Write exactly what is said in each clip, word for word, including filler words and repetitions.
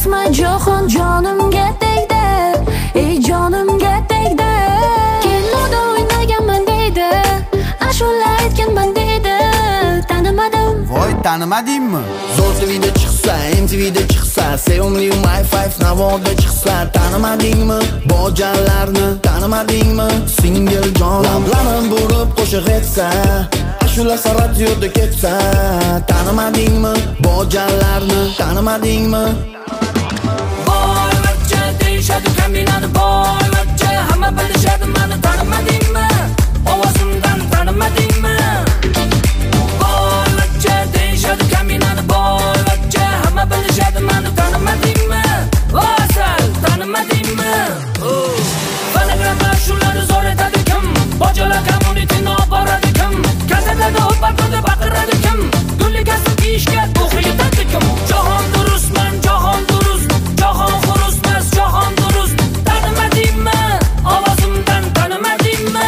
urusma jahon jonimga tegdi, ey jonimga tegdi. Kinoda o'ynaganman deydi, ashula aytganman deydi, tanimadim. Voy tanimadingmi? Zo'r T V'da chiqsa, M T V'da chiqsa, sevimli My Five Navoda chiqsa, tanimadingmi? Bojanlarni tanimadingmi? Single jon lablarim burib qo'shiq etsa, ashulasi radioda ketsa, tanimadingmi? Bojanlarni tanimadingmi? Boy vachcha deyishadi kombinani, boy vachcha hamma bilishadi meni, tanimadingmi? Ovozimdan tanimadingmi? Boy vachcha deyishadi kombinani, boy vachcha hamma bilishadi meni, tanimadingmi? Vasal tanimadingmi? Fonogramma shulari zo'r etadi kim? Bojalar communityni olib boradi kim? Gazetada o'paqada baqiradi kim? Gulligasi kiyishga o'xshatadi kim? Jahon durustman, jahon durust, jahon xurustmas, jahon durust. Tanimadingmi? Ovozimdan tanimadingmi?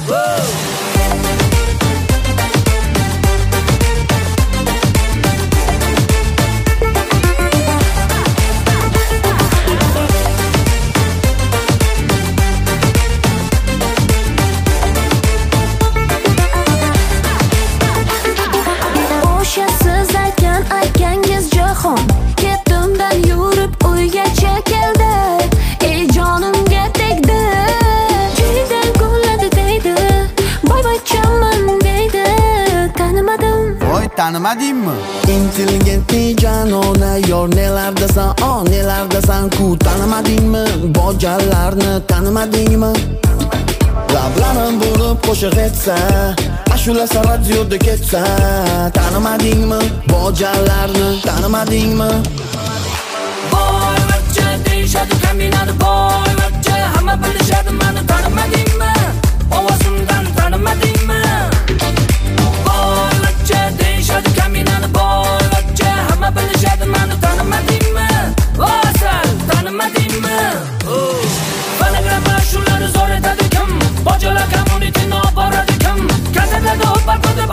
O'sha siz aytgan aytgangiz jahon ketimdan yurib uygacha keldi, ey jonimga tegdi. Jiydan qo'lladi deydi, boy boychaman deydi, tanimadim. Voy tanimadingmi? Intelligentni janona yor, nelardasan, oh nelardasan ku, tanimadingmi? Bojanlarni tanimadingmi? Lablarim burib qo'shiq etsa, ashulasi radioda ketsa, tanimadingmi? Bojanlarni tanimadingmi? Boy vachcha deyishadi kombinani, boy vachcha hamma bilishadi meni, tanimadingmi? Ovozimdan tanimadingmi? Boy vachcha deyishadi kombinani, boy vachcha hamma bilishadi meni, tanimadingmi? Vasal tanimadingmi? Fonogramma shulari zo'r etadi kim? Bojalar communityni olib boradi kim? Gazetada o'paqada